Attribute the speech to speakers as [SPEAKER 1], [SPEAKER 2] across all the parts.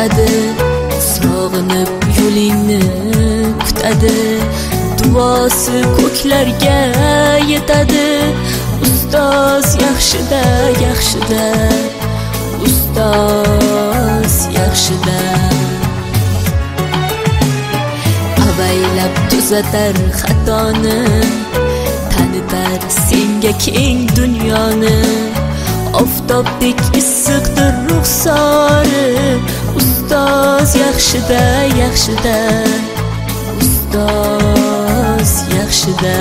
[SPEAKER 1] kutadi, sog'inib yo'lingni kutadi, duosi ko'klarga yetadi. Ustoz yaxshida, yaxshida, ustoz yaxshida. Avaylab tuzatar xatoni, tanitar senga keng dunyoni. Oftobdek issiqdir ruxsori, ustoz yaxshida, yaxshida, ustoz yaxshida.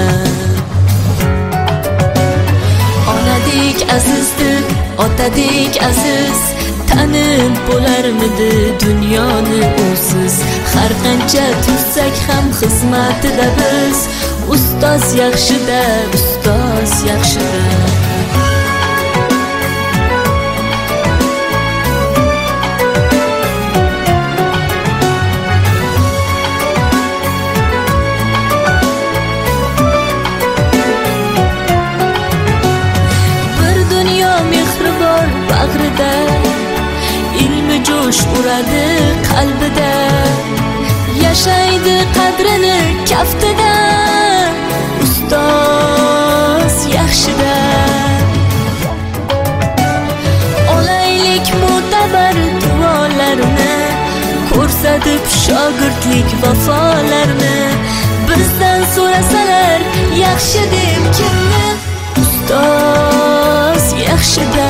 [SPEAKER 1] Onadek azizdir, otadek aziz, tanib bo'larmidi dunyoni usiz. Har qancha tursak ham xizmatida biz, ustoz yaxshida, ustoz yaxshida. Bag'rida ilmi jo'sh uradi qalbida, yashaydi qadrini kaftida, ustoz yaxshida. Olaylik mo'tabar duolarni, ko'rsatib shogirdlik vafolarni. Bizdan so'rasalar yaxshi deb kimni, ustoz yaxshida.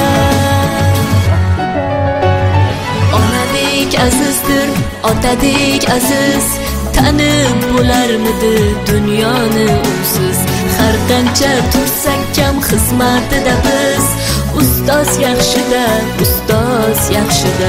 [SPEAKER 1] Azizdir, otadek aziz, tanib bo'larmidi dunyoni usiz. Har qancha tursak kam xizmatida biz, ustoz yaxshida, ustoz yaxshida.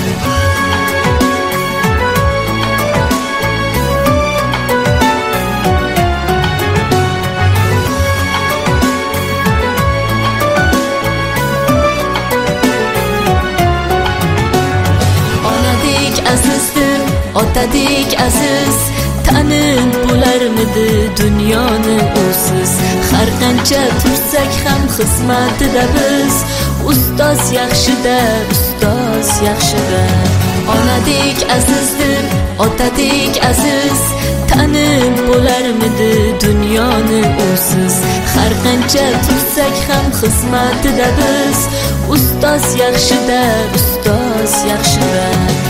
[SPEAKER 1] Azizdir, otadek aziz, tanib bo'larmidi dunyoni usiz. Har qancha tursak ham xizmatida biz, ustoz yaxshida, ustoz yaxshida. Onadek azizdir, otadek aziz, tanib bo'larmidi dunyoni usiz. Har qancha tursak ham xizmatida biz, ustoz yaxshida, ustoz yaxshida.